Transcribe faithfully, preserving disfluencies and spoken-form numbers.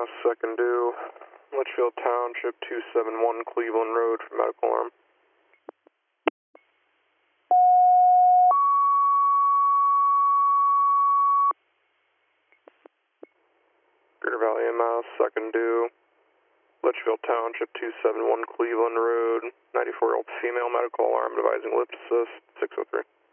Mass, second due. Litchfield Township, two seven one Cleveland Road for medical arm. Greater Valley M S, second due. Litchfield Township, two seven one Cleveland Road, ninety-four-year-old female medical alarm, devising lip assist, six oh three.